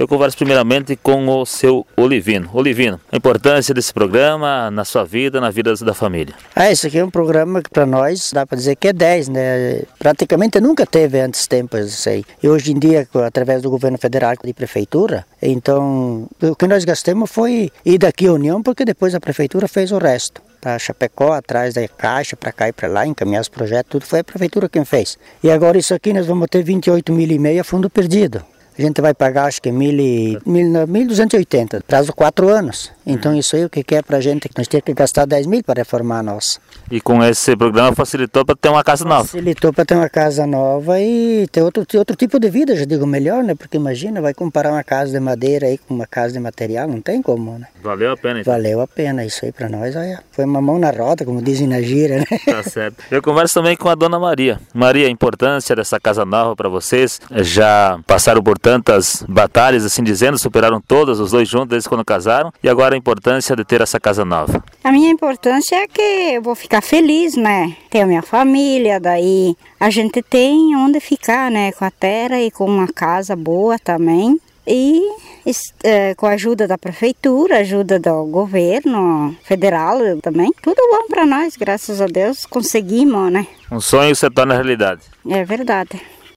Eu converso primeiramente com o seu Olivino. Olivino, a importância desse programa na sua vida, na vida da família. Isso aqui é um programa que para nós dá para dizer que é 10, né? Praticamente nunca teve antes tempos isso aí. E hoje em dia, através do governo federal e prefeitura, então o que nós gastamos foi ir daqui à União, porque depois a prefeitura fez o resto. Tá, Chapecó, atrás da Caixa, para cá e para lá, encaminhar os projetos, tudo foi a prefeitura quem fez. E agora isso aqui nós vamos ter 28,5 mil a fundo perdido. A gente vai pagar acho que 1.280, prazo 4 anos. Então isso aí o que é para a gente, que nós temos que gastar 10 mil para reformar a nossa. E com esse programa facilitou para ter uma casa nova? Facilitou para ter uma casa nova e ter outro tipo de vida, já digo melhor, né? Porque imagina, vai comparar uma casa de madeira aí com uma casa de material, não tem como, né? Valeu a pena então? Valeu a pena, isso aí para nós, olha, foi uma mão na roda, como dizem na gíria, né? Tá certo. Eu converso também com a dona Maria. Maria, a importância dessa casa nova para vocês, já passaram por tantas batalhas, assim dizendo, superaram todas, os dois juntos, desde quando casaram, e agora a importância de ter essa casa nova? A minha importância é que eu vou ficar feliz, né? Tenho a minha família, daí a gente tem onde ficar, né? Com a terra e com uma casa boa também. E com a ajuda da prefeitura, ajuda do governo federal também. Tudo bom para nós, graças a Deus, conseguimos, né? Um sonho se torna realidade. É verdade.